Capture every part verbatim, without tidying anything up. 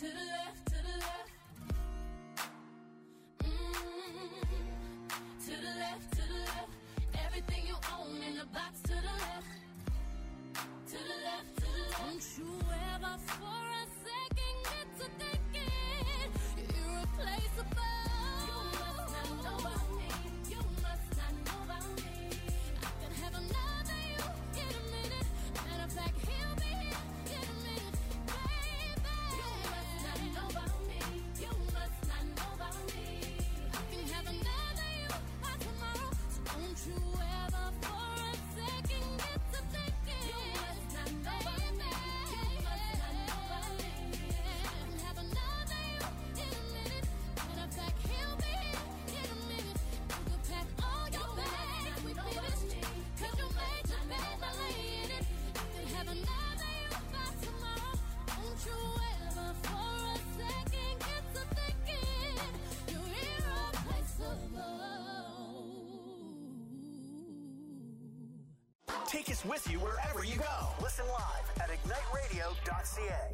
to the left, to the left. Mm-hmm. To the left, to the left. Everything you own in the box to the left. To the left, to the left. Don't you ever for a second get to thinking you're irreplaceable. You must not know about me. You must not know about me. I can have another you in a minute. Matter of fact, he'll be here in a minute, baby. You must not know about me. You must not know about me. I can have another you by tomorrow. So don't you ever for a second get to thinking you must not know about me. You must not know about me. I can have another you in a minute. Matter of fact, he'll be here in a minute. You can pack all your bags, we finished. Cause you made your bed, now lay in it. You can have another you by tomorrow. Don't you ever for a second get to thinking you're irreplaceable. Take us with you wherever you go. Listen live at ignite radio dot c a.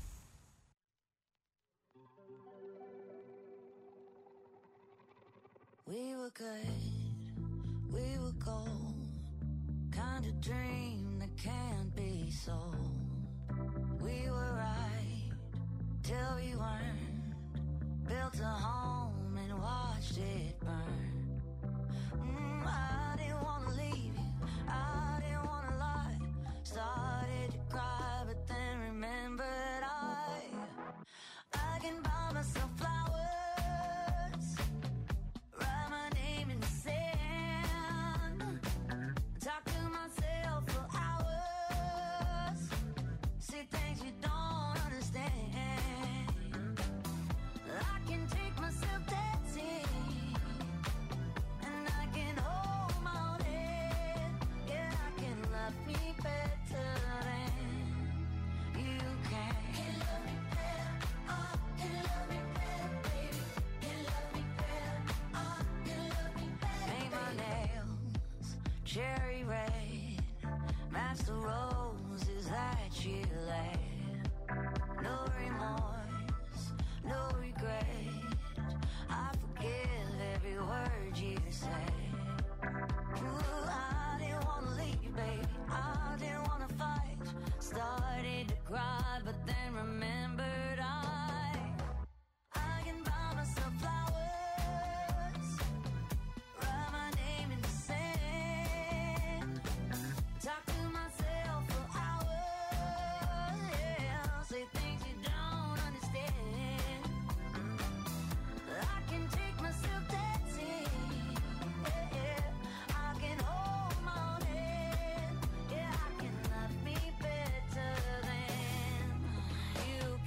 We were good, we were gold. Kind of dream that can't be sold. We were right till we weren't. Built a home and watched it burn. Mm, I didn't want to leave you, I didn't want to lie. Started to cry, but then remembered I I can buy myself flowers, write my name in the sand, talk to myself for hours, say things you don't understand. I can take myself dancing, and I can hold my own head. Yeah, I can love me better than you can. Can love me better, oh, can love me better, baby. Can love me better, oh, can love me better. Paint my nails cherry red, match the roses that you laid. No remorse, no regret. I forgive every word you say. Ooh, I didn't want to leave, baby. I didn't want to fight. Started to cry, but then remembered I I can buy myself flowers, write my name in the sand, talk to myself for hours, yeah, say things you don't understand. I can take myself dancing, yeah, yeah. I can hold my own head, yeah, I can love me better than you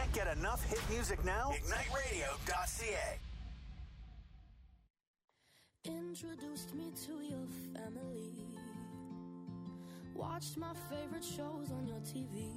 Can't get enough hit music now? ignite radio dot c a. Introduced me to your family. Watched my favorite shows on your T V.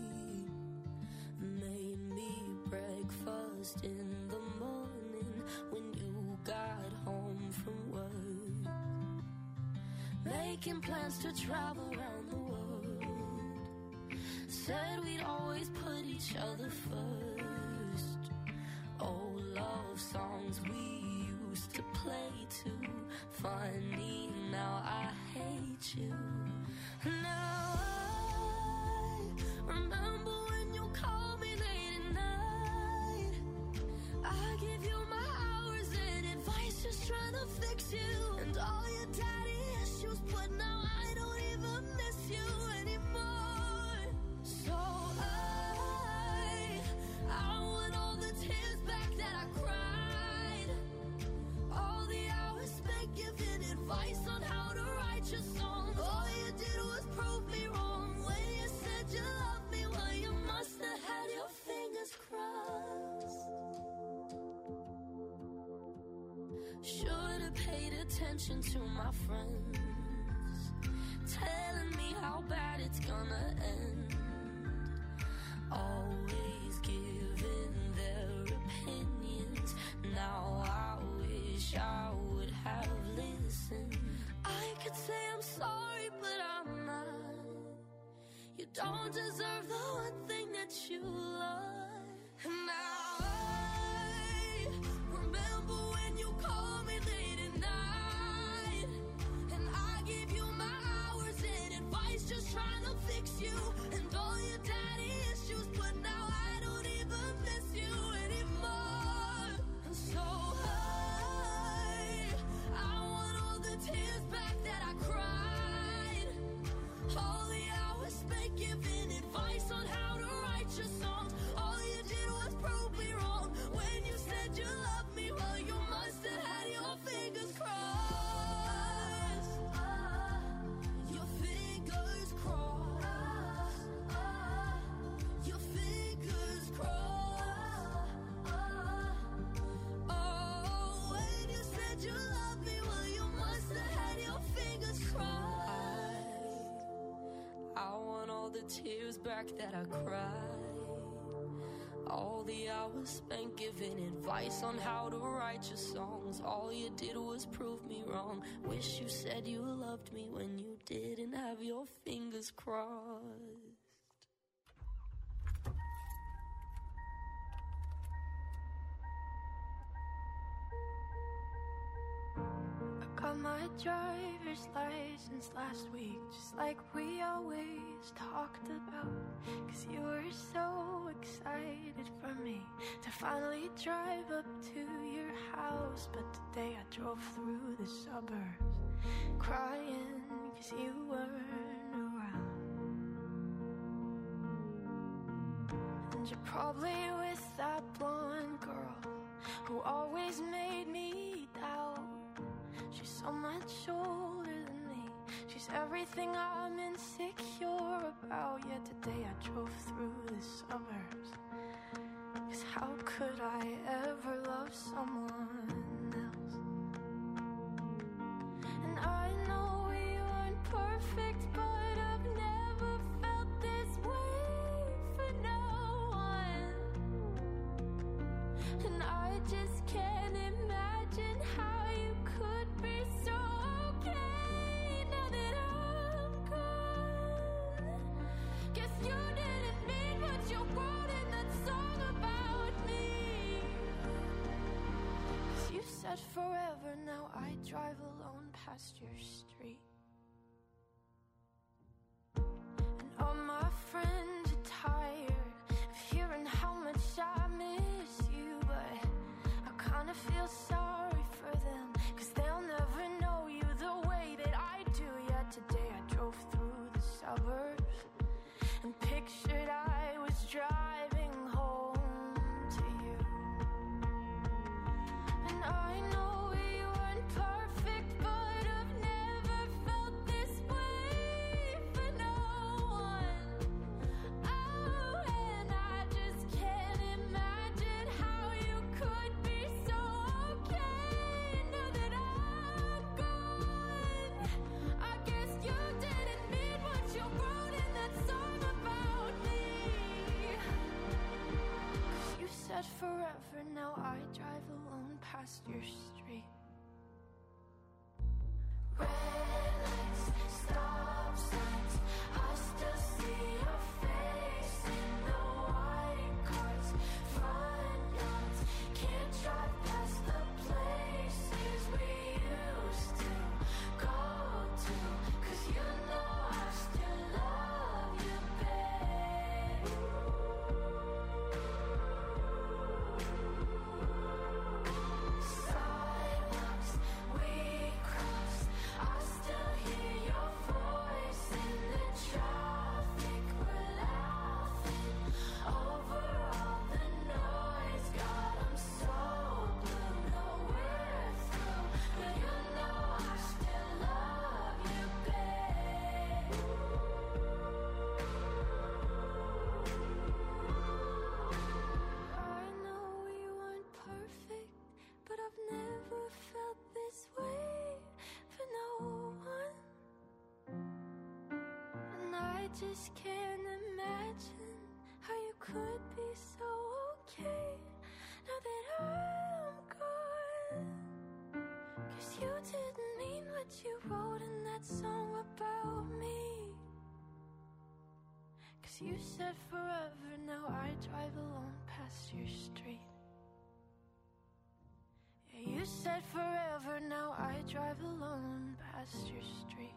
Made me breakfast in the morning when you got home from work. Making plans to travel around the world. Said we'd always put each other first. Old love songs we used to play too. Funny, now I hate you. Now I remember when you called me late at night. I give you my hours and advice, just trying to fix you. And all your daddy issues, but now I don't even miss you anymore. So I, I want all the tears back that I cried. All the hours spent giving advice on how to write your songs. All you did was prove me wrong. When you said you loved me, well, you must have had your fingers crossed. Should've paid attention to my friends, telling me how bad it's gonna end. Always giving their opinions. Now I wish I would have listened. I could say I'm sorry, but I'm not. You don't deserve the one thing that you love. And now I remember when you called me late at night. And I gave you my hours and advice, just trying to fix you. And all your daddy issues, but now I don't even miss you anymore. And so I, I want all the tears back that I cried. All the hours spent giving advice on how to write your songs. All you did was prove me wrong. When you said you loved me, well, you must have had your fingers crossed. Your fingers crossed. Your fingers crossed. Oh, when you said you loved me, well, you must have had your fingers crossed. I want all the tears back that I cried. All the hours spent giving advice on how to write your songs. All you did was prove me wrong. Wish you said you loved me when you didn't have your fingers crossed. I got my driver's license last week, just like we always talked about. Cause you were so excited for me to finally drive up to your house. But today I drove through the suburbs crying cause you weren't around. And you're probably with that blonde girl who always made me doubt. She's so much older than me. She's everything I'm insecure about. Yet today I drove through the suburbs. Cause how could I ever love someone else? And I know we weren't perfect, but I've never felt this way for no one. And I just can't imagine how you could be so okay now that I'm gone. Guess you didn't mean what you wrote in that song about me. Cause you said forever, now I drive alone past your street. And all my friends are tired of hearing how much I miss you. But I kinda feel sorry for them, cause they'll never know you the way that I do. Yet today I drove through the suburbs and pictured I was driving home to you. And I know we weren't perfect, but I've never felt this way for no one. Oh, and I just can't forever, now I drive alone past your street. Red lights, stop signs, I still see your face in the white cars, front yards. Can't drive past the places we used to go to, 'cause you know I still love you, babe. Sidewalks we crossed, I still hear your voice in the traffic. We're laughing over all the noise. God, I'm so blue, know we're through, but you know I still love you, babe. I know we weren't perfect, but I've never felt this way for no one. And I just can't imagine how you could be so okay now that I'm gone. 'Cause you didn't mean what you wrote in that song about me. 'Cause you said forever, now I drive alone past your street. Yeah, you said forever, now I drive alone past your street.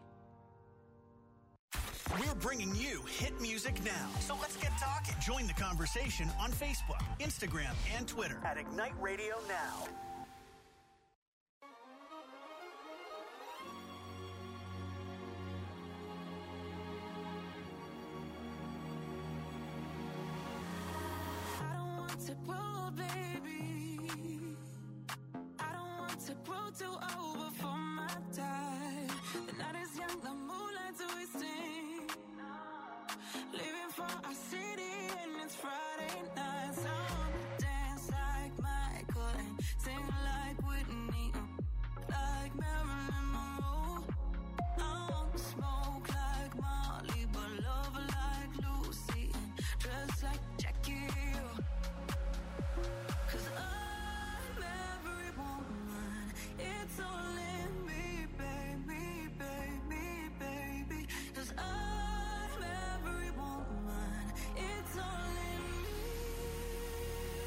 We're bringing you hit music now. So let's get talking. Join the conversation on Facebook, Instagram, and Twitter at Ignite Radio Now. I don't want to grow, baby. I don't want to grow too old before my time. The night is young, the moonlight's wasting. Leaving for our city and it's Friday night. So I wanna dance like Michael and sing like Whitney, uh, like Marilyn Monroe. I wanna smoke like Molly, but love like Lucy and dress like Jackie Hill. 'Cause I'm every woman, it's all in me, baby, baby, baby. 'Cause I'm every woman, it's all in me.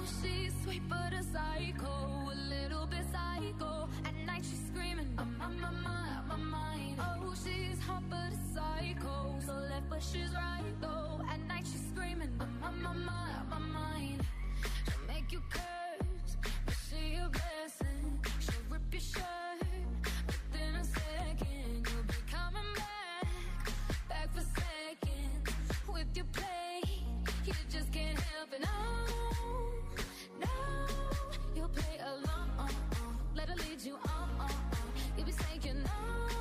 she's sweet but a psycho, a little bit psycho. At night she's screaming, I'm on my mind, my mind. Oh, she's hot but a psycho, so left but she's right though. At night she's screaming, I'm on my mind, my mind. She'll make you curse, but she a blessing. She'll rip your shirt within a second. You'll be coming back, back for seconds. With your play, you just can't help it. No, no, you'll play along. Let her lead you on. You'll be saying no,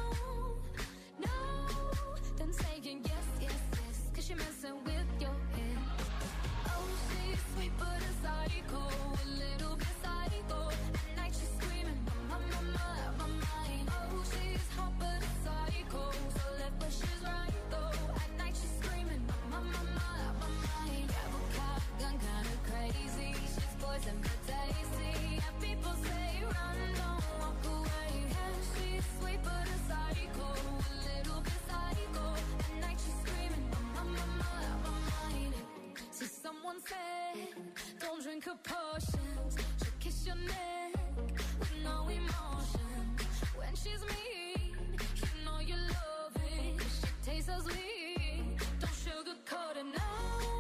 no, then saying yes, yes, yes. Cause you're messing with your head. Oh, she's sweet but a psycho, a little bit psycho. At night she's screaming, my, my, my, my mind. Oh, she's hot but a psycho, so left but she's right though. At night she's screaming, my, my, my, my mind. Grab a cop gun, kinda crazy. She's poison but tasty. Yeah, people say run, don't walk away. Yeah, she's sweet but a psycho, a little bit psycho. At night she's screaming, my, my, my, my mind. So someone said, don't drink her potions. She'll kiss your neck with no emotion. When she's mean, you know you love it. She tastes so sweet, don't sugarcoat it. No,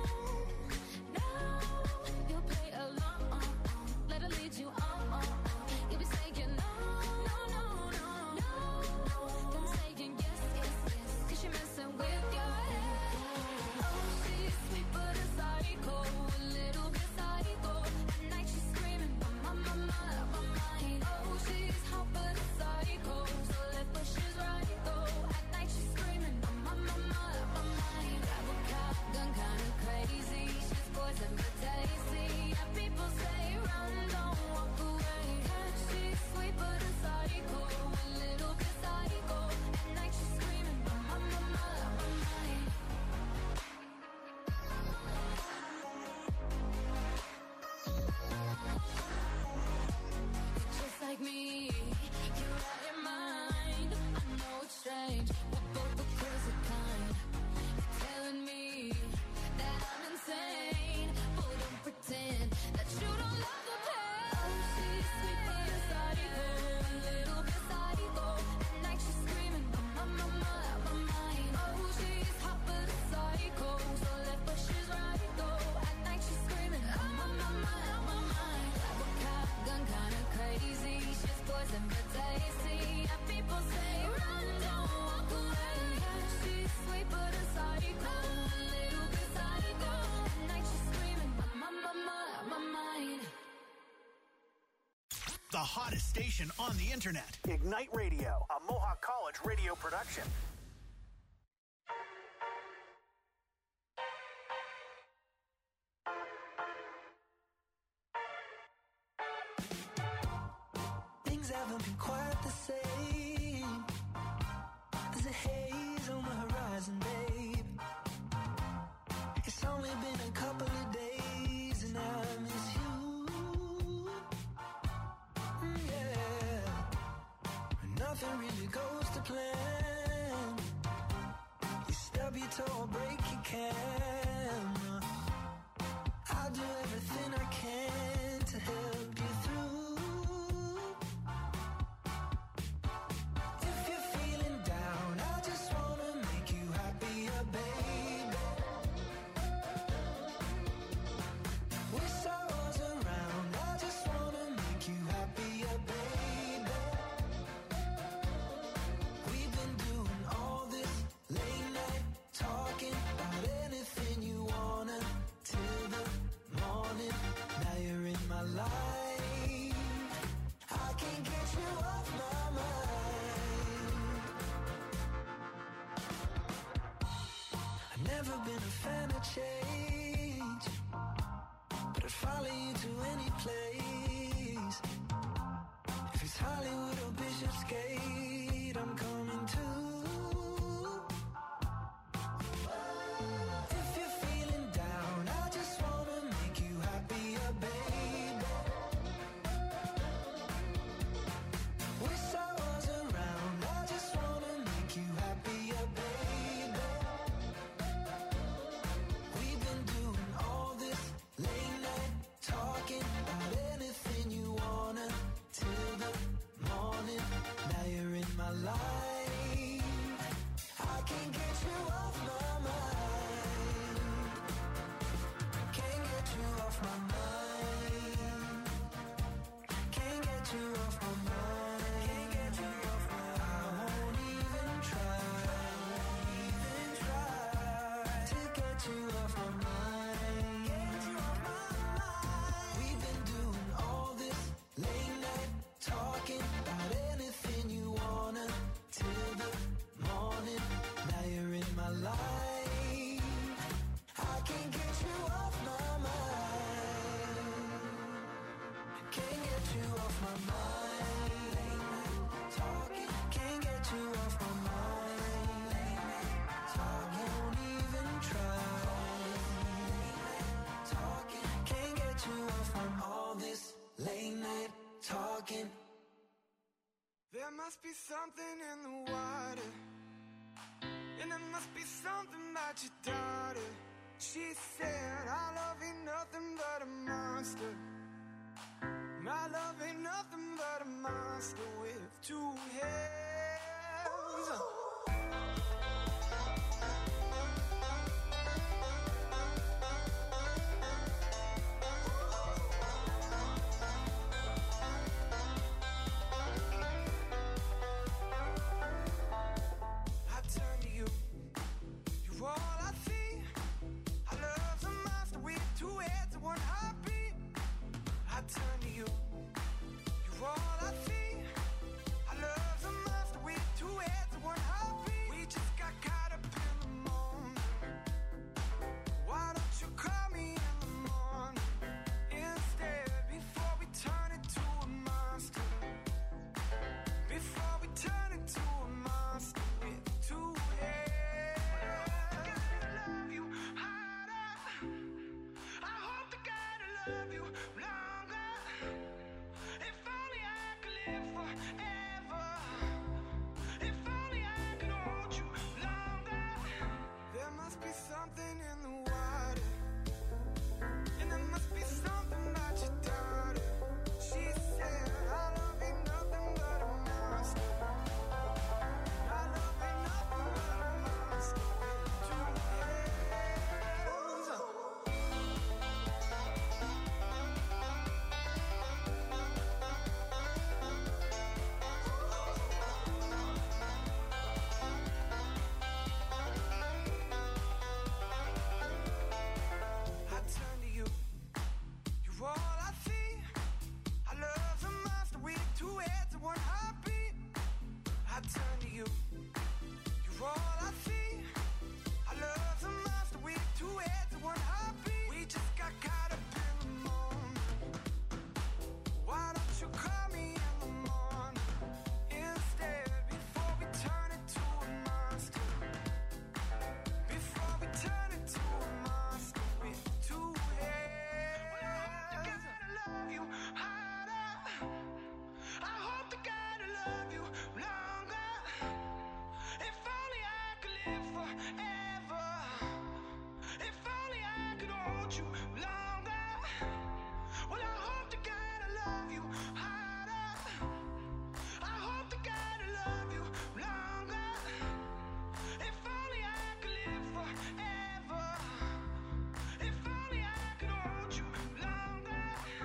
no, you'll play along. Let her lead you on. You'll be saying no, no, no, no, no. Then saying yes, yes, yes. Cause you're messing with your head. Oh, she's sweet but a psycho, a little bit psycho. At night she's screaming, my, my, my, my mind. Oh, she's hot but a psycho, so left but she's right though. At night she's screaming, my, my, my, my mind. Grab a cop gun, kinda crazy. She's poison but tasty. Yeah, people say run, don't walk away. Yeah, she's sweet but a psycho, a little bit psycho. At night she's screaming, my, my, my, my mind. Just like me, you're out your mind. I know it's strange, we're both the crazy kind. You're telling me that I'm insane, but don't pretend that you don't love the pain. Oh, she's sweet but a psycho, a little bit psycho. At night she's screaming, my, my, my, my mind. Oh, she's hot but a psycho, so left but she's right though. At night she's screaming, my, my, my, my mind. Grab a cop gun, kinda crazy. She's poison but tasty. Yeah, people say run, don't walk away. Yeah, she's sweet but a psycho, a little bit psycho. At night she's screaming, my, my, my, my mind. The hottest station on the internet. Ignite Radio, a Mohawk College radio production. Things haven't been quite the same. There's a haze on the horizon, babe. It's only been a couple of days and I miss you. Mm, yeah. Nothing really goes to plan. You stub your toe or break your camera. I'll do everything I can to help you through. If you're feeling down, I just wanna make you happier, baby. Wish I was around, I just wanna make you happier, baby. We've been doing all this late night talking about anything you wanna till the morning. Now you're in my life, I can't get you off my mind. I've never been a fan of change, but I'd follow you to any place. If it's Hollywood or Bishopsgate, I'm coming too. If you're feeling down, I just wanna make you happier, baby. Wish I was around, I just wanna make you happier, baby. my mind. Late night talking, can't get you off my mind. Late night talking, won't even try. Late night talking, can't get you off from all this late night talking. There must be something in the water, and there must be something about your daughter. She said, our love ain't nothing but a monster. My love ain't nothing but a monster with two heads. I turn to you, you're all I see. Our love's a monster with two heads and one heartbeat. I turn to you, you're all I see. Our love's a monster with two heads and one heartbeat. We just got caught up in the moment. Why don't you call me in the morning instead, before we turn into a monster? Before we turn into a monster with two heads. I love you harder. I hope to God I love you longer. If only I could live forever. If only I could hold you longer. There must be something in the water, and there must be something about your daughter. She said, our love ain't nothing but a monster. Our love ain't nothing but a monster with two heads. I turn to you, you're all I see. Our love's a monster with two heads and one heartbeat. I turn to you, you're all I see. Our love's a monster with two heads and one heartbeat. We just got caught up in the moment. Why don't you call me in the morning instead, before we turn into a monster? Before we turn into a monster with two heads. Well, I hope to God I love you harder. I hope to God I love you longer. If only I could live forever. If only I could hold you longer. Well, I hope to God I love you harder. I hope to God I love you longer. If only I could live forever. If only I could hold you longer.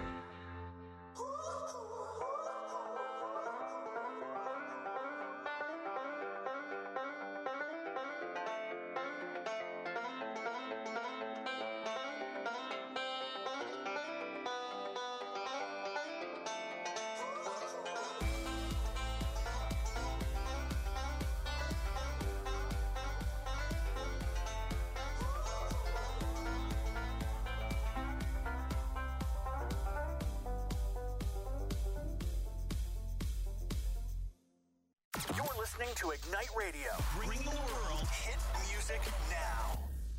You're listening to Ignite Radio, bringing the world hit music now.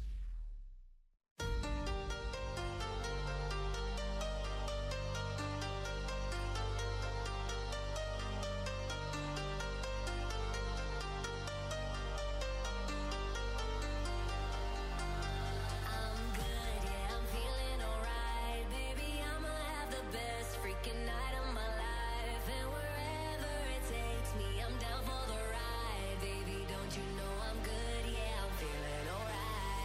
I'm good, yeah, I'm feeling alright. Baby, I'ma have the best freaking night of my life. And wherever it takes me, I'm down for the ride. Baby, don't you know I'm good, yeah, I'm feeling alright.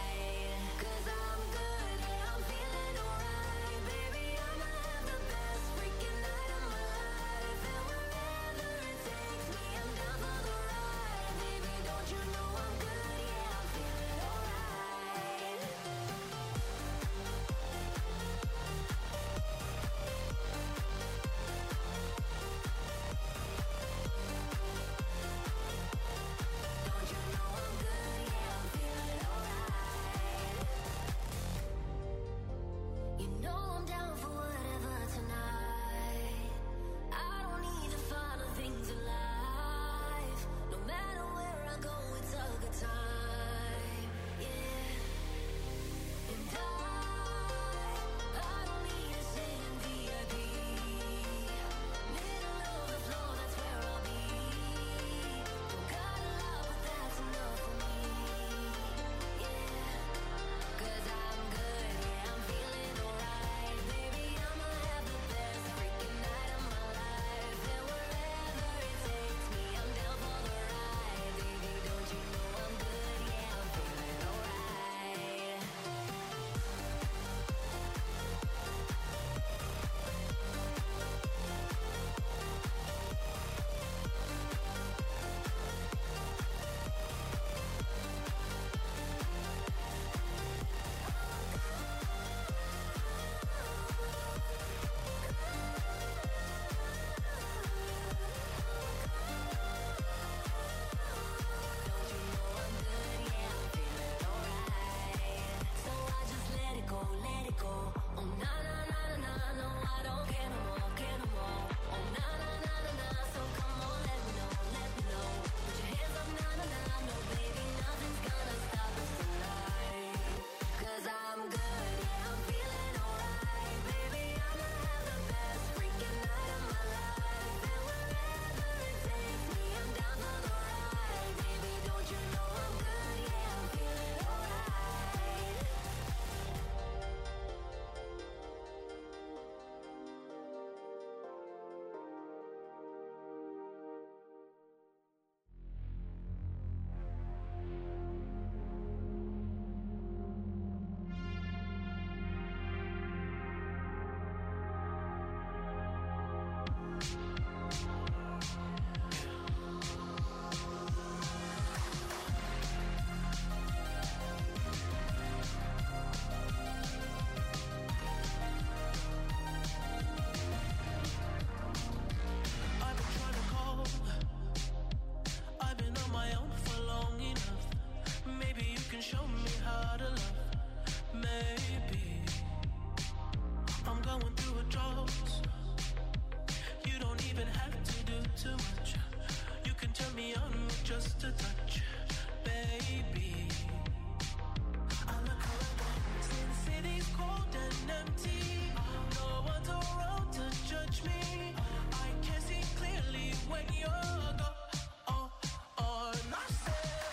I've been trying to call. I've been on my own for long enough. Maybe you can show me how to love. Maybe I'm going through a drought. You don't even have to do too much. You can turn me on with just a touch, baby. I look around, since city's cold and empty. No one's around to judge me. I can see clearly when you're gone. Oh, oh, and I said,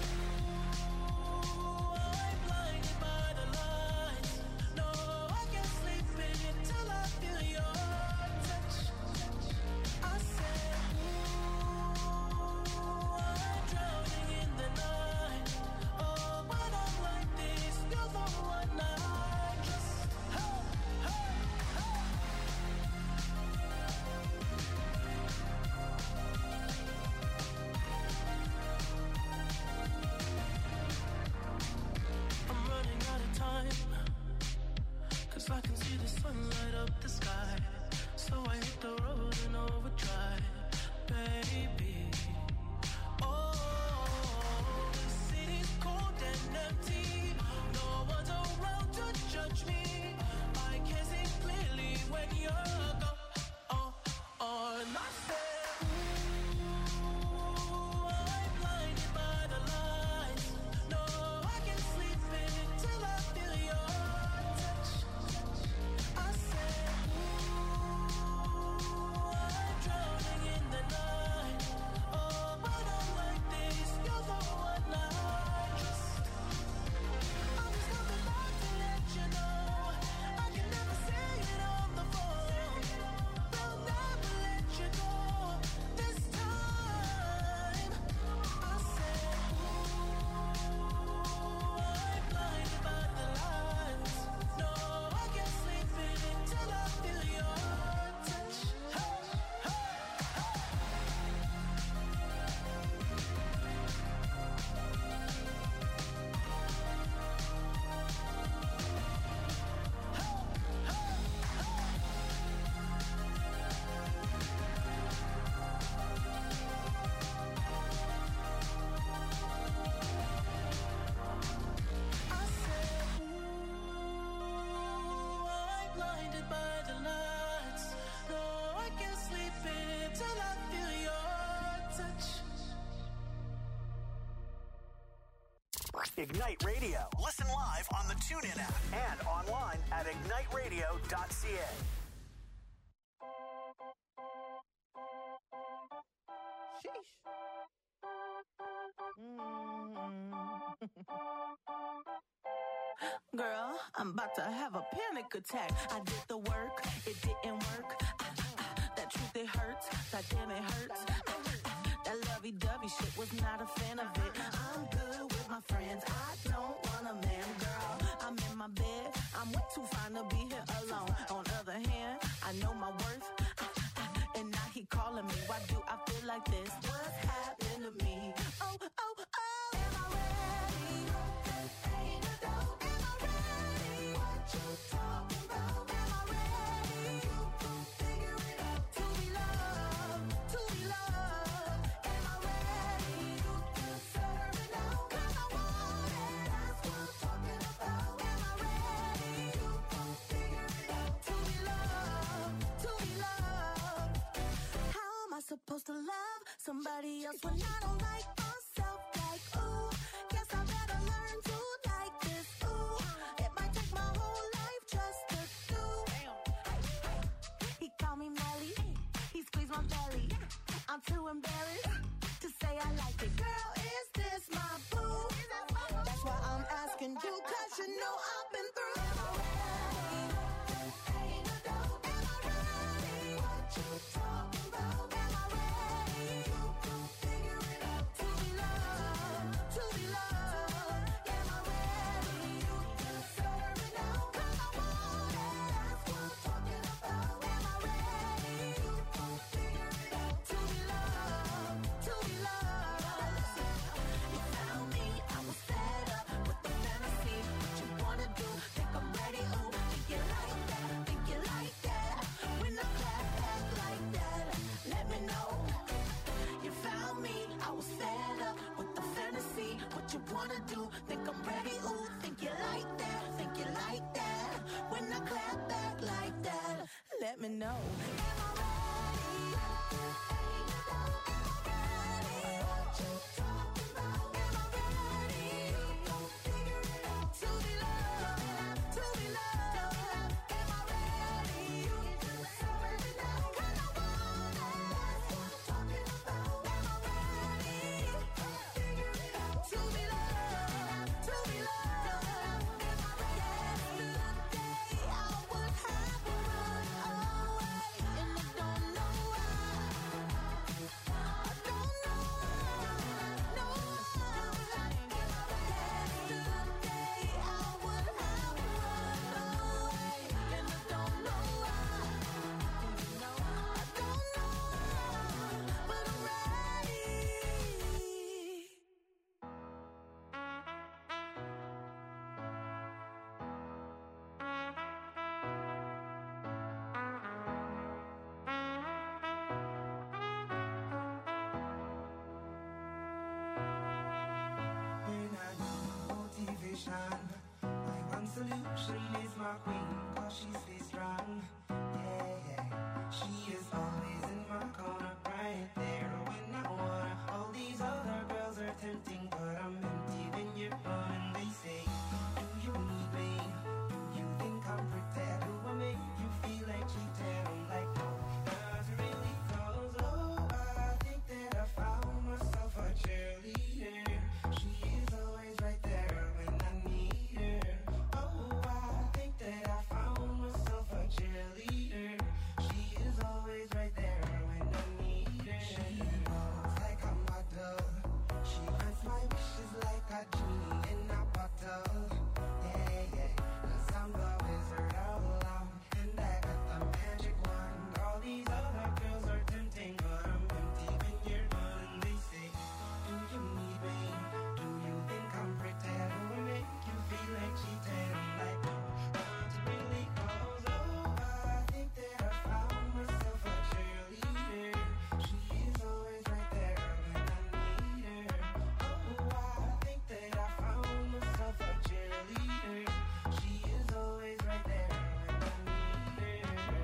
ooh, I'm blinded by the lights. No, I can't sleep until I feel your touch. I said, ooh, I'm drowning in the night. Oh, when I'm like this, you're the one I just, hey, hey, hey. I'm running out of time, 'cause I can see the sun light up the sky. So I hit the road and overdrive, baby. Oh, the city's cold and empty. No one's around to judge me. I can see clearly when you're gone. Oh, oh, and I said, ooh, I'm blinded by the lights. No, I can't sleep until I feel your touch. I said, ooh, I'm drowning in the night. Oh, when I'm like this, you're the one I just. I'm just coming back to let you know I can never say it on the phone. They'll never let you go this time. I said, ooh, I'm blinded by the lights. No, I can't sleep until I feel your touch. Hey, hey, hey. I said, ooh, I'm blinded by the lights. No, I can't sleep until I feel your touch. Ignite Radio. Listen live on the TuneIn app and online at ignite radio dot c a. Girl, I'm about to have a panic attack. I did the work, it didn't work. Ah, ah, ah, that truth, it hurts. That damn, it hurts. Ah, ah, ah, that lovey-dovey shit, was not a fan of it. I'm good with my friends. I don't want a man, girl. I'm in my bed. I'm way too fine to be here alone. On the other hand, I know my worth. Ah, ah, and now he calling me. Why do I feel like this? What's happened to me? Oh, oh, oh. Am I ready? Ain't no doubt. Am I ready? What you talking about? Am I ready? You gon' figure it out. To be loved, to be loved. Am I ready? You deserve it now. 'Cause I want it. That's what I'm talking about. Am I ready? You gon' figure it out. To be loved, to be loved. How am I supposed to love somebody else when I don't like myself? Like, ooh, guess I better learn to like this. Ooh, it might take my whole life just to do. He called me Melly, he squeezed my belly. I'm too embarrassed to say I like it. Girl, is this my boo? That's why I'm asking you, 'cause you know I've been through. Am I ready? Ain't no doubt. Am I ready? What you talking about? Am I ready? You gon' figure it out. To be wanna do. Think I'm ready, ooh, think you like that, think you like that. When I clap back like that, let me know. Am I ready? What you talking about? Am I ready? Figure it out. To be loved, to be loved. Am I ready? You deserve it now. 'Cause I want it. That's what I'm talking about. Am I ready? Figure it out. To be loved, to be loved. Am I ready? Yesterday I would have run away, and I don't know why. I don't know why. No. Yesterday I would have run away, and I don't know why. I don't know, but I'm ready. When I need motivation, my one solution is my queen, cause she stays strong. Yeah, yeah. She is always in my corner, right there when I wanna. All these other girls are tempting, but I'm empty when you're gone. And they say, do you need me? Do you think I'm pretty? Do I make you feel like cheating? I'm like, no, not really, cause oh, I think that I found myself a cheerleader. She is always right there when I need her. Oh, I think that I found myself a cheerleader. She is always right there when I need her. She knows like a model. She grants my wishes like a genie in a bottle. Yeah, yeah, 'cause I'm the wizard all along, and I got the magic wand. All these other girls are tempting, but I'm empty when you're gone. And they say, do you need me? Do you think I'm pretty? Do I make you feel like cheating? I'm like, no, not really, cause oh, I think that I found myself a cheerleader. She is always right there when I need her. Oh, I think that I found myself a cheerleader. She is always right there when I need her.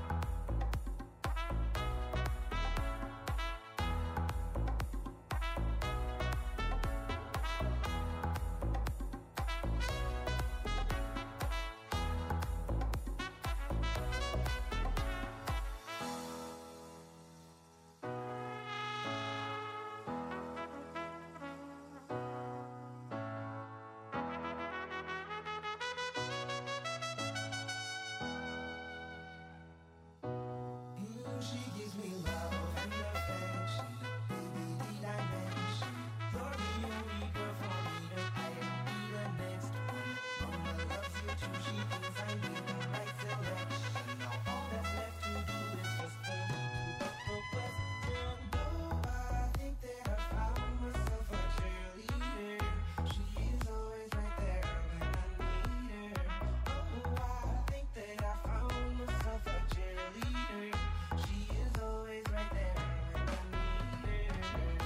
Mm, she gives me love and affection. Baby, need I mention? You're the only girl for me to I'll be the next one. Mama loves you too. She thinks I made the right selection. Now all that's left to do is just turn to the question. Oh, I think that I found myself a cheerleader. She is always right there when I need her. Oh, I think that I found myself a cheerleader. She is always right there when I need her.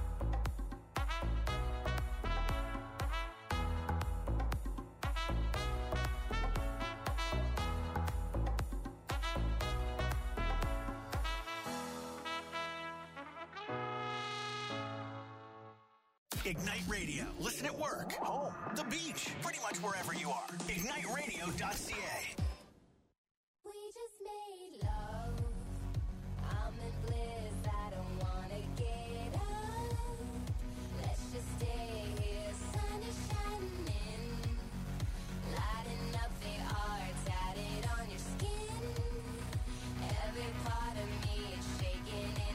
Ignite Radio. Listen at work, home, the beach, pretty much wherever you are. ignite radio dot c a. We just made love. I'm in bliss. I don't wanna get up. Let's just stay here. Sun is shining, lighting up the art tatted on your skin. Every part of me is shaking in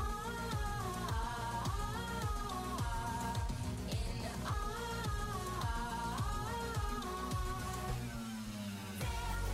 awe, in awe. Dance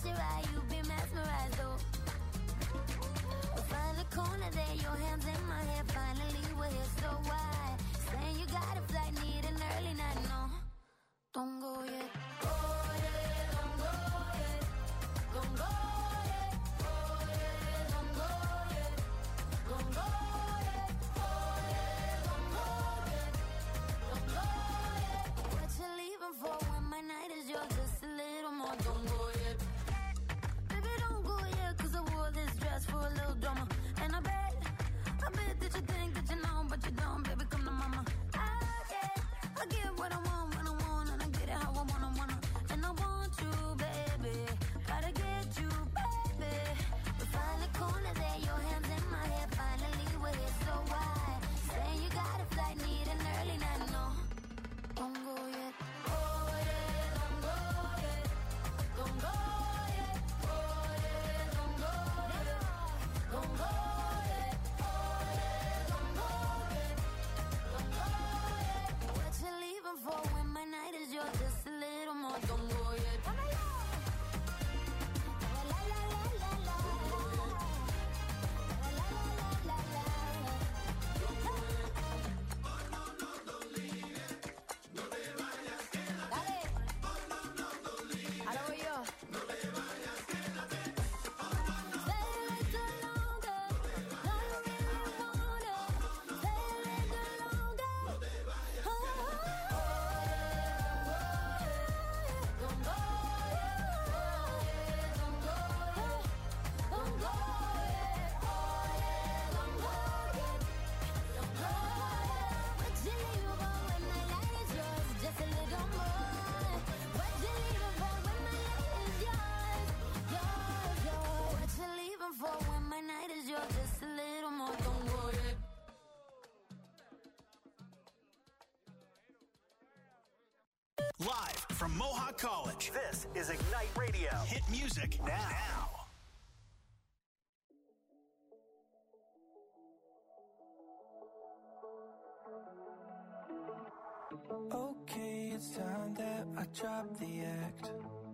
your eye, you be mesmerized, oh. We find the corner there, your hands in my hair. Finally we're here, so why? Saying you got a flight, need an early night, no. Don't go yet. Oh yeah, don't go yet. Don't go yet. Oh yeah, don't go yet. Don't go yet. Oh yeah, don't go yet. Don't go yet. What you leaving for when my night is yours? Just a little more. Don't go yet. Baby, don't go yet, 'cause I wore this dress for a little drama. And I bet, I bet that you think that you know, but you don't. Baby, come to mama. I get, I get what I want when I want, and I get it how I wanna, wanna. And I want you, baby. Gotta get you, baby. We find the corner there, your hands in my hair. Finally we're here, so why? Saying you got a flight, need an early night, no. Don't go yet. Oh yeah, don't go yet. Don't go yet. Oh yeah, don't go yet. Don't go yet. Oh yeah, don't go yet. Don't go yet. What you leaving for when my night is yours? Just a little more. Don't go yet. La la la la la la. La la la la la la. Dale. Ahora voy yo. Stay a little longer. No, you really want it. Stay a little longer. Oh, don't go yet. Don't go yet. Don't go yet. Oh yeah, don't go yet. Don't go yet. What you leaving for when my light is yours? Just a little more. What you leaving for when my light is yours? Yours, yours. What you leaving for when my night is yours? Just a little more. Don't go yet. Live from Mohawk College, this is Ignite Radio. Hit music now. Okay, it's time that I drop the act.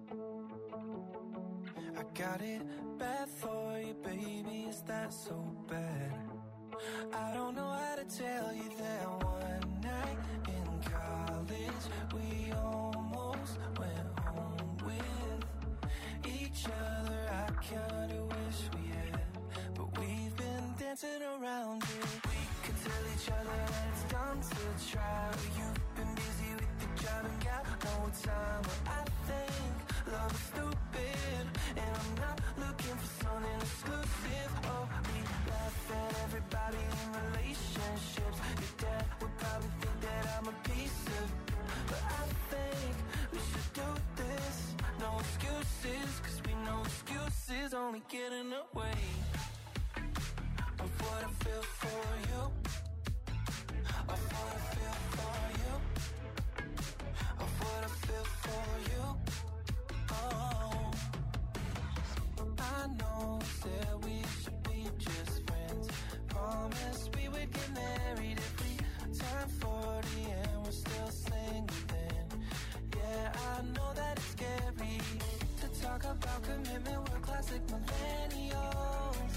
I got it bad for you, baby, is that so bad? I don't know how to tell you that one night in college we almost went home with each other. I kinda wish we had, but we've been dancing around it. We could tell each other that it's dumb to try, but you've been busy with the job and got no time. But I think love is stupid, and I'm not looking for something exclusive. Oh, we laugh at everybody in relationships. Your dad would probably think that I'm a piece of, but I think we should do this. No excuses, 'cause we know excuses only get in the way of what I feel for you. Of what I feel for you. Of what I feel for you. Oh, I know that we should be just friends. Promised we would get married if we turn forty and we're still single then. Yeah, I know that it's scary to talk about commitment. We're classic millennials,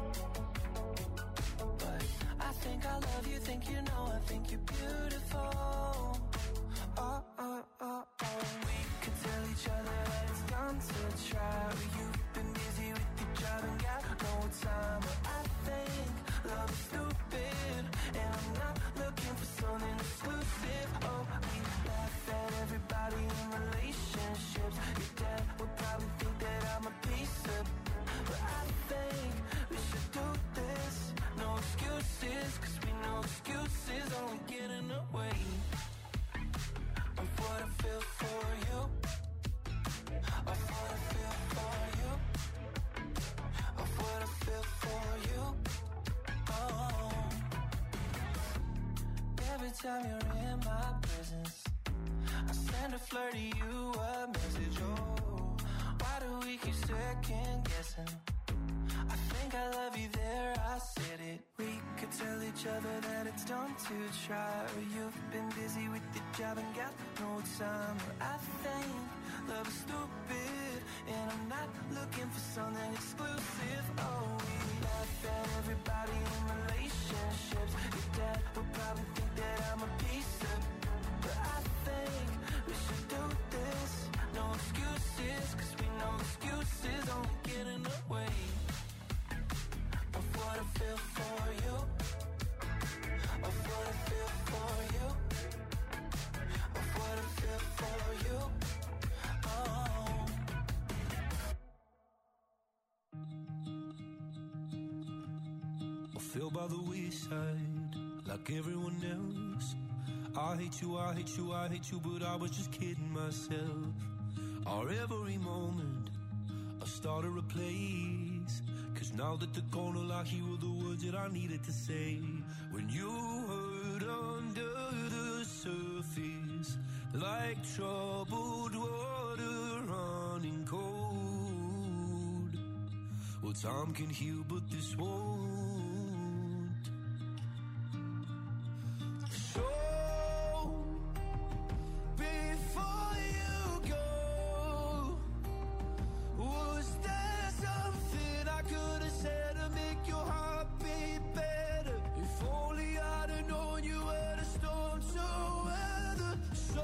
but I think I love you, think you know, I think you're beautiful. Oh, oh, oh, oh. We could tell each other that it's dumb to try, but you've been busy with your job and got no time. But I think love is stupid, and I'm not looking for something exclusive. Oh, we laugh at everybody in relationships. Your dad would probably think that I'm a piece of, but I think we should do this. No excuses, 'cause we know excuses only get in the way of what I feel for you. Of what I feel for you. Of what I feel for you. Oh, every time you're in my presence, I send a flirty you a message. Oh, why do we keep second guessing? I think I love you there, I said it. We could tell each other that it's dumb to try, or you've been busy with your job and got no time. But I think love is stupid, and I'm not looking for something exclusive. Oh, we laugh at everybody in relationships. Your dad will probably think that I'm a piece of, but I think we should do this. No excuses, cause we know excuses only get in the way of what I feel for you, of what I feel for you, of what I feel for you. Oh, I fell by the wayside like everyone else. I hate you, I hate you, I hate you, but I was just kidding myself. Our every moment I started a place, cause now that they're gone, all I hear were the words that I needed to say. When you hurt under the surface, like troubled water running cold. Well, time can heal, but this won't. So before you go, was there something I could have said to make your heart beat better? If only I'd have known you were the storm to weather. So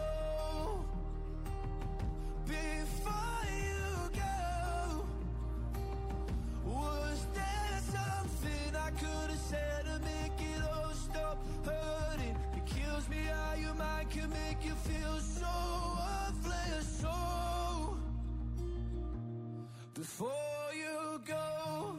before you go, was there something I could have said to make it all stop hurting? It kills me how your mind can make you feel so worthless. So before you go,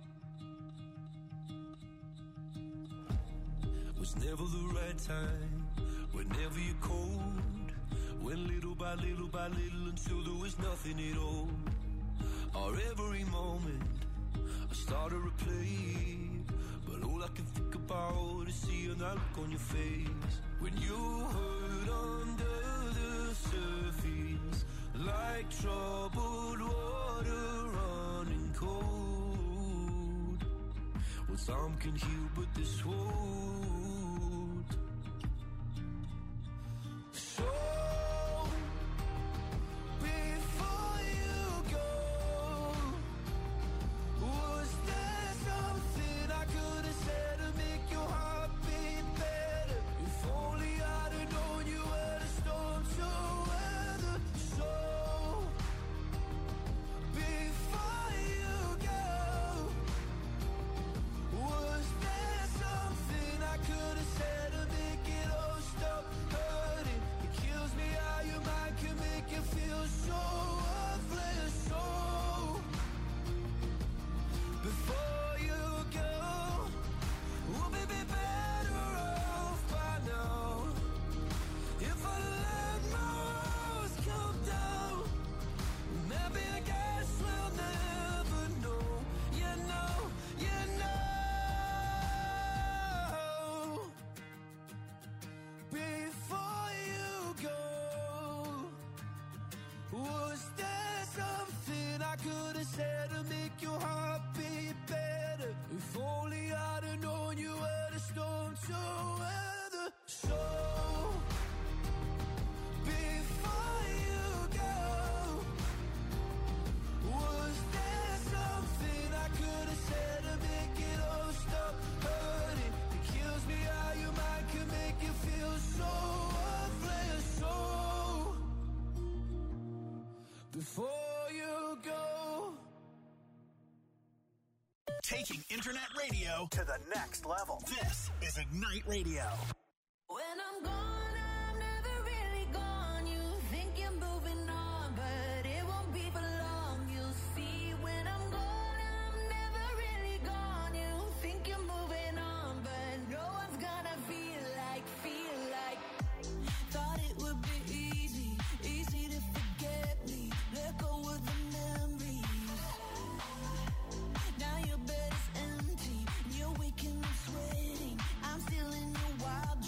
was never the right time, whenever you're cold, went little by little by little until there was nothing at all. Our every moment I started to play, but all I can think about is seeing that look on your face. When you hurt under the surface, like troubled water running cold. Well, time can heal, but this won't. So before you go, was there something I could have said to make your heart beat better? If only I'd have known you were the storm to weather. So before you go, was there something I could have said to make it all stop hurting? It kills me how your mind can make you feel so worthless. So before you go, we'll be be better off by now. If I let my walls come down, maybe I guess we'll never know. You know, you know. Before you go, was there something I could have said to make your heart beat better? If only I'd have known you were the storm to weather. So before you go, was there something I could have said to make it all stop hurting? It kills me how your mind can make you feel so worthless. So before you go. Taking internet radio to the next level. This is Ignite Radio. When I'm gone, I'm never really gone. You think you're moving on, but it won't be for long. You'll see when I'm gone, I'm never really gone. You think you're moving on, but no one's gonna feel like, feel like. Thought it would be easy, easy to forget me. Let go of the memories. Now your bed is empty, you're waking up sweating. I'm still in your wild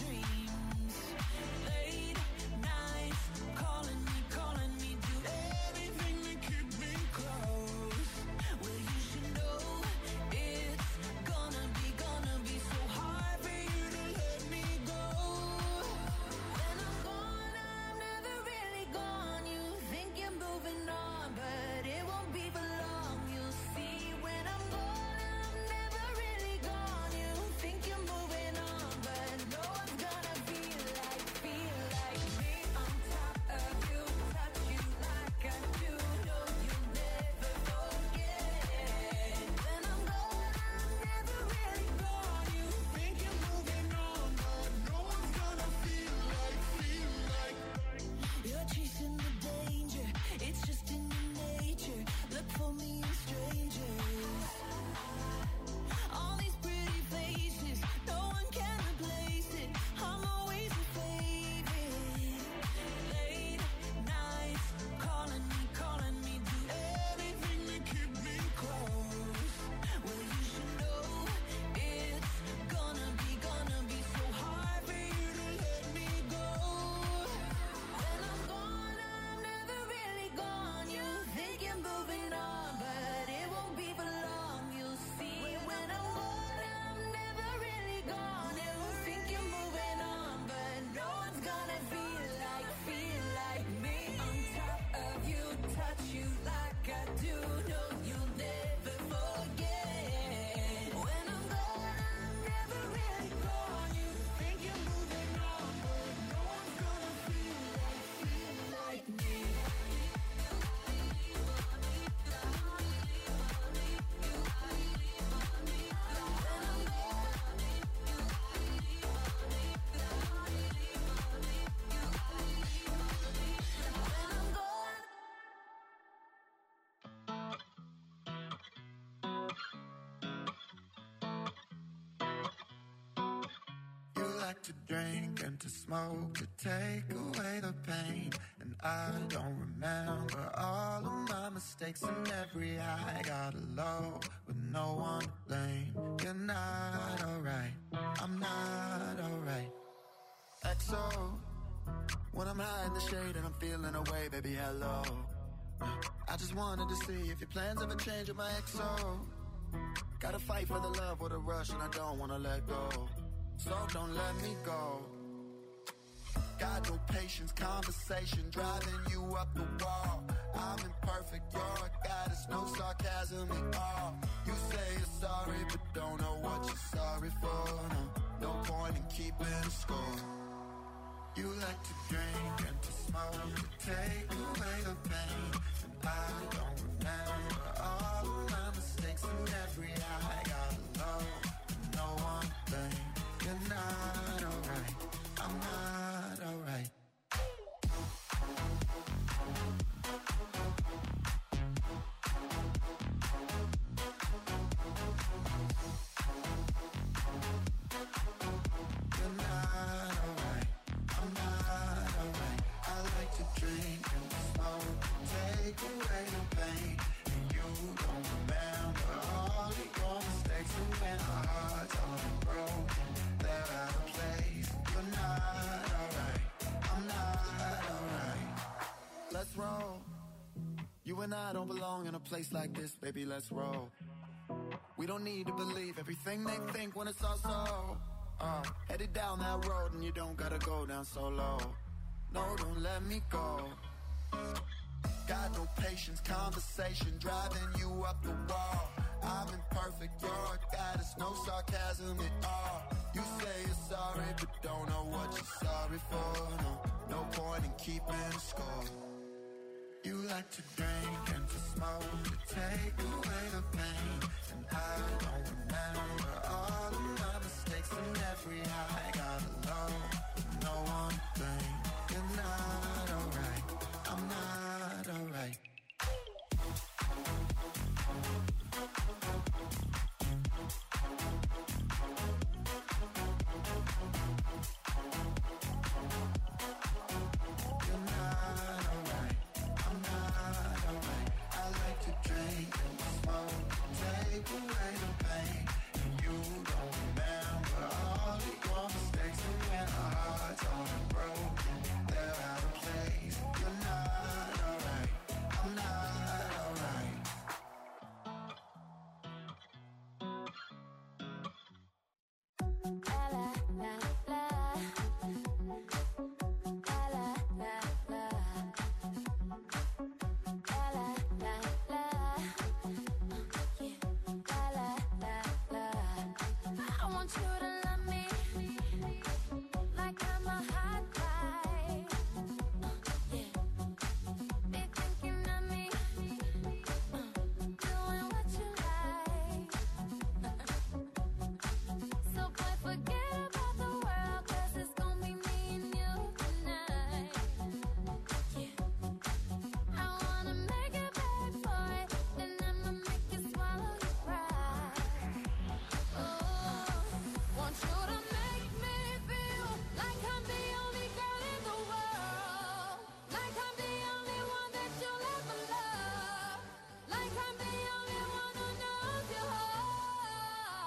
like to drink and to smoke to take away the pain. And I don't remember all of my mistakes, and every high got a low with no one to blame. You're not alright, I'm not alright. X O, when I'm high in the shade and I'm feeling away, baby, hello. I just wanted to see if your plans ever change with my X O. Gotta fight for the love with a rush, and I don't wanna let go. So don't let me go. Got no patience, conversation driving you up the wall. I'm imperfect, you're a goddess, no sarcasm at all. You say you're sorry, but don't know what you're sorry for. No, no point in keeping score. You like to drink and to smoke to take away the pain. And I don't remember all of my mistakes, and every high got low, no one to blame. You're not alright, I'm not alright. You're not alright, I'm not alright. I like to drink and to smoke, take away the pain. And you don't remember all of your mistakes, and when our hearts are broken, they're out of place. You're not alright, I'm not alright. Let's roll. You and I don't belong in a place like this, baby, let's roll. We don't need to believe everything they think when it's all so. Uh, headed down that road and you don't gotta go down so low. No, don't let me go. Got no patience, conversation driving you up the wall. I'm imperfect, you're a goddess, no sarcasm at all. You say you're sorry, but don't know what you're sorry for. No, no point in keeping score. You like to drink and to smoke to take away the pain. And I don't